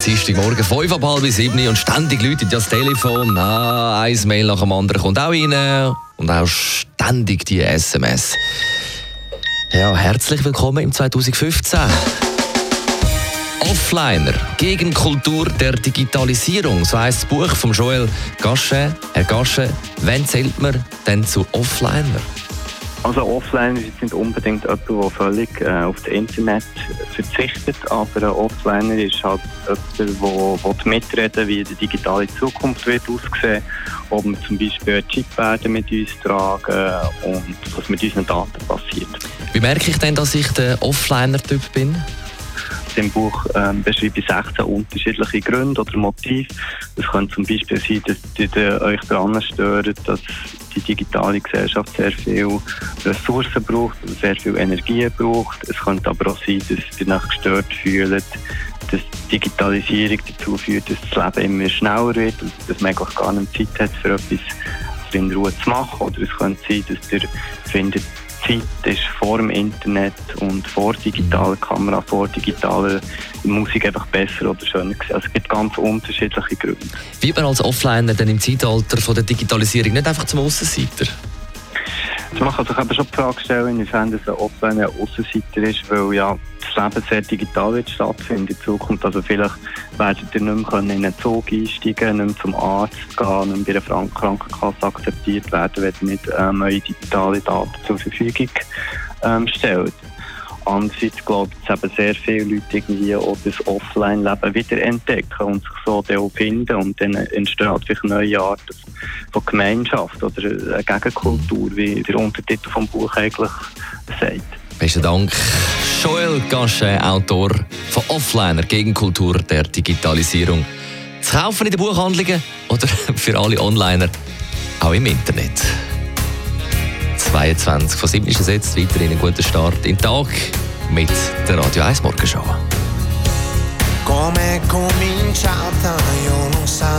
Dienstagmorgen, 6:30 und ständig läutet das Telefon. Ein Mail nach dem anderen kommt auch rein und auch ständig die SMS. Ja, herzlich willkommen im 2015. Offliner gegen Kultur der Digitalisierung, so heisst das Buch von Joel Gasche. Herr Gasche, wann zählt man denn zu Offliner? Also Offliner sind nicht unbedingt jemand, der völlig auf das Internet verzichtet, aber ein Offliner ist halt jemand, der mitreden, wie die digitale Zukunft wird aussehen, ob wir zum Beispiel einen Chip werden mit uns tragen und was mit unseren Daten passiert. Wie merke ich denn, dass ich der Offliner-Typ bin? Im Buch beschreibe ich 16 unterschiedliche Gründe oder Motive. Es könnte zum Beispiel sein, dass ihr euch daran stört, dass die digitale Gesellschaft sehr viel Ressourcen braucht, sehr viel Energie braucht. Es könnte aber auch sein, dass ihr euch gestört fühlt, dass die Digitalisierung dazu führt, dass das Leben immer schneller wird und dass man eigentlich gar nicht Zeit hat, für etwas in Ruhe zu machen. Oder es könnte sein, dass ihr findet, Zeit ist vor dem Internet und vor digitaler Kamera, vor digitaler Musik einfach besser oder schöner gewesen. Also es gibt ganz unterschiedliche Gründe. Wie wird man als Offliner denn im Zeitalter von der Digitalisierung nicht einfach zum Aussenseiter? Man kann sich aber schon die Frage stellen, inwiefern das ein Offliner ein Aussenseiter ist, weil ja das Leben sehr digital wird stattfinden in Zukunft. Also vielleicht werdet ihr nicht mehr in einen Zug einsteigen, nicht mehr zum Arzt gehen, nicht mehr bei einer Krankenkasse akzeptiert werden, wenn ihr nicht neue digitale Daten zur Verfügung stellt. Andererseits glaube ich, dass eben sehr viele Leute irgendwie auch das Offline-Leben wieder entdecken und sich so dann auch finden. Und dann entstehen halt vielleicht neue Arten von Gemeinschaft oder eine Gegenkultur, wie der Untertitel vom Buch eigentlich sagt. Besten Dank. Joel Gasche, Autor von Offliner gegen Kultur der Digitalisierung. Zu kaufen in den Buchhandlungen oder für alle Onliner auch im Internet. 22 von 7 ist jetzt weiterhin ein guter Start in den Tag mit der Radio 1 Morgenshow. Come è cominciata io non so